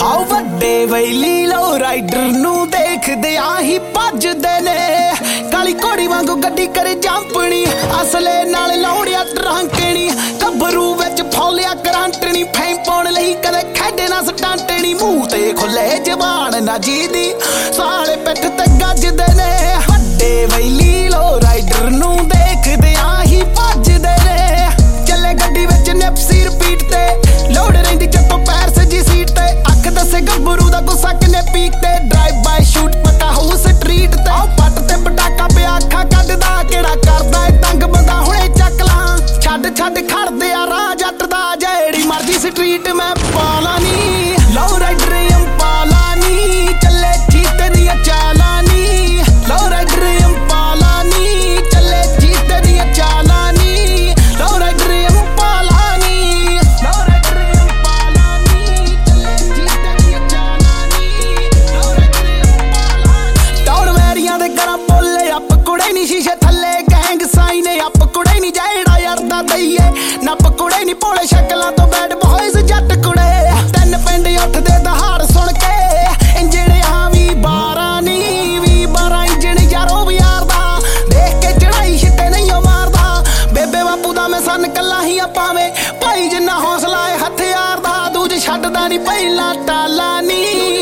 ਆਓ ਵੱਡੇ ਵੈਲੀ ਲੋ ਰਾਈਡਰ ਨੂੰ ਦੇਖਦੇ ਆਹੀ ਭੱਜਦੇ ਨੇ। ਕਾਲੀ ਘੋੜੀ ਵਾਂਗੂ ਗੱਡੀ ਕਰੇ ਜੰਪਣੀ, ਅਸਲੇ ਨਾਲ ਲਾਉਣਿਆ ਟਰਾਂਕਣੀ। ਗੱਭਰੂ ਵਿੱਚ ਫੌਲਿਆ ਕਰੰਟਣੀ, ਫੈਂ ਪਾਉਣ ਲਈ ਕਦੇ ਖੇਡੇ ਨਾ ਸਟਾਂਟਣੀ। ਮੂੰਹ ਤੇ ਖੁੱਲੇ ਜ਼ਬਾਨ ਨਾ ਜੀਦੀ, ਸਾਲੇ ਪਿੱਠ ਤੇ ਗੱਜਦੇ ਨੇ। ਵੱਡੇ ਵੈਲੀ ਲੋ ਰਾਈਡਰ ਨੂੰ ਦੇਖਦੇ ਆਹੀ ਭੱਜਦੇ ਨੇ। ਚੱਲੇ ਗੱਡੀ ਵਿੱਚ ਨਿਪਸੀ ਰਿਪੀਟ ਤੇ, ਲੋੜ ਰਹਿੰਦੀ ਚੱਤੋਂ ਪੈਰ ਸਜੀ ਸੀਟ ਤੇ। ਅੱਖ ਦੱਸੇ ਗੱਭਰੂ ਦਾ ਗੁੱਸਾ ਕਿੰਨੇ ਪੀਕ ਤੇ, ਡਰਾਈਵ ਬਾਈ ਸ਼ੂਟ ਪਤਾ ਹੋਊ ਸਟਰੀਟ ਤੇ। ਆਓ ਪੱਟ ਤੇ ਪਟਾਕਾ ਪਿਆ ਅੱਖਾਂ ਕੱਢਦਾ, ਕਿਹੜਾ ਕਰਦਾ ਏ ਤੰਗ ਬੰਦਾ ਹੁਣੇ ਚੱਕ ਲਾਂ। ਛੱਡ ਖੜਦੇ ਆ ਰਾਹ ਜੱਟ ਦਾ, ਜਿਹੜੀ ਮਰਜੀ ਸਟਰੀਟ ਮੈਂ ਪਾਲਾ ਨੀ। ਲੋ ਰਾਈਡਰ ਅੰਪਾਲਾ ਨੀ, ਚੱਲੇ ਜੀਤੇ ਦੀਆਂ ਚਾਲਾਂ ਨੀ। ਲੋ ਰਾਈਡਰ ਅੰਪਾਲਾ ਨੀ, ਚੱਲੇ ਜੀਤੇ ਦੀਆਂ ਚਾਲਾਂ ਨੀ। ਲੋ ਰਾਈਡਰ ਅੰਪਾਲਾ ਨੀ, ਲੋ ਰਾਈਡਰ ਅੰਪਾਲਾ ਨੀ, ਚੱਲੇ ਜੀਤੇ ਦੀਆਂ ਚਾਲਾਂ ਨੀ। ਲੋ ਰਾਈਡਰ ਅੰਪਾਲਾ ਨੀ। ਟੌਰ ਵੈਰੀਆਂ ਦੇ ਘਰਾਂ ਬੋਲੇ ਅੱਪ ਕੁੜੇ ਨੀ, ਸ਼ੀਸ਼ੇ ਥੱਲੇ ਗੈਂਗ ਸਾਈਨ ਅੱਪ ਕੁੜੇ ਨੀ। ਜਿਹੜਾ ਯਾਰਦਾ ਦਈਏ ਨੱਪ ਕੁੜੇ ਨੀ, ਭੋਲੇ ਸ਼ਕਲਾਂ ਤੋਂ ਬੈਡ ਬॉयਜ਼ ਜੱਟ ਕੁੜੇ। ਤਿੰਨ ਪਿੰਡ ਉੱਠਦੇ ਦਹਾੜ ਸੁਣ ਕੇ, ਇੰਜਣ ਆ ਵੀ 12 ਨੀ, ਵੀ 12 ਇੰਜਣ ਯਾਰੋ ਵੀ ਯਾਰਦਾ। ਦੇਖ ਕੇ ਚੜਾਈ ਛਿੱਟੇ ਨਹੀਂ ਉਹ ਮਾਰਦਾ, ਬੇਬੇ ਬਾਪੂ ਦਾ ਮੈਂ ਸੰਨ ਕੱਲਾ ਹੀ ਆ ਭਾਵੇਂ। ਭਾਈ ਜਿੰਨਾ ਹੌਸਲਾ ਏ ਹਥਿਆਰ ਦਾ, ਦੂਜ ਛੱਡਦਾ ਨੀ ਪਹਿਲਾਂ ਟਾਲਾ ਨੀ।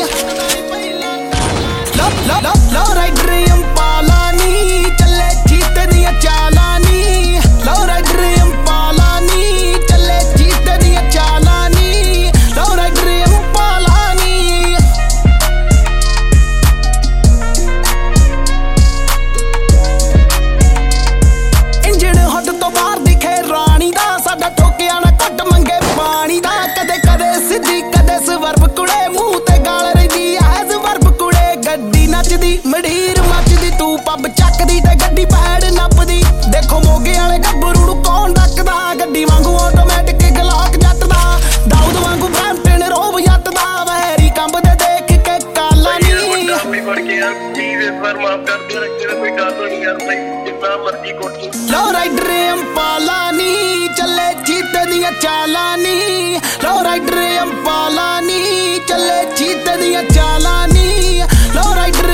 ਲੋ ਰਾਈਡਰ ਅੰਪਾਲਾ ਨੀ, ਚੱਲੇ ਜੀਤੇ ਦੀਆਂ ਚਾਲਾਂ ਨੀ। ਲੋ ਰਾਈਡਰ ਅੰਪਾਲਾ ਨੀ, ਚੱਲੇ ਜੀਤੇ ਦੀਆਂ ਚਾਲਾਂ ਨੀ। ਲੋ ਰਾਈਡਰ ਅੰਪਾਲਾ ਨੀ। ਇੰਜਣ ਹੁੱਡ ਤੋਂ ਬਾਹਰ ਦਿਖੇ ਰਾਣੀ ਦਾ, ਸਾਡਾ ਠੋਕਿਆ ਨਾ ਘੁੱਟ ਮੰਗੇ ਪਾਣੀ ਦਾ। ਕਦੇ ਸਿੱਧੀ ਕਦੇ ਸਵਰਬ ਕੁੜੇ, ਮੂੰਹ ਤੇ ਗਾਲ ਰਹਿੰਦੀ ਐ ਸਵਰਬ ਕੁੜੇ। ਗੱਡੀ ਨੱਚਦੀ ਮੜੀਰ ਮੱਚਦੀ, ਤੂੰ ਪੱਬ ਚੱਕਦੀ ਤੇ ਗੱਡੀ ਪੈੜ ਨੱਪਦੀ। ਦੇਖੋ ਮੋਗੇ ਵਾਲੇ ਗੱਭਰੂ ਨੂੰ ਕੌਣ ਡੱਕਦਾ, ਗੱਡੀ ਵਾਂਗੂ ਆਟੋਮੈਟਿਕ ਗਲਾਕ ਜੱਟ ਦਾ। ਦਾਊਦ ਵਾਂਗੂ ਬ੍ਰੈਂਪਟਨ ਰੋਬ ਜੱਟ ਦਾ, ਵੈਰੀ ਕੰਬਦੇ ਦੇਖ ਕੇ ਕਾਲਾ ਨੀ। ਲੋ ਰਾਈਡਰ ਅੰਪਾਲਾ ਨੀ, ਚੱਲੇ ਜੀਤੇ ਦੀਆਂ ਚਾਲਾਂ ਨੀ। ਲੋ ਰਾਈਡਰ ਅੰਪਾਲਾ ਨੀ, ਚੱਲੇ ਜੀਤੇ ਦੀਆਂ ਚਾਲਾਂ ਨੀ। ਲੋ ਰਾਈਡਰ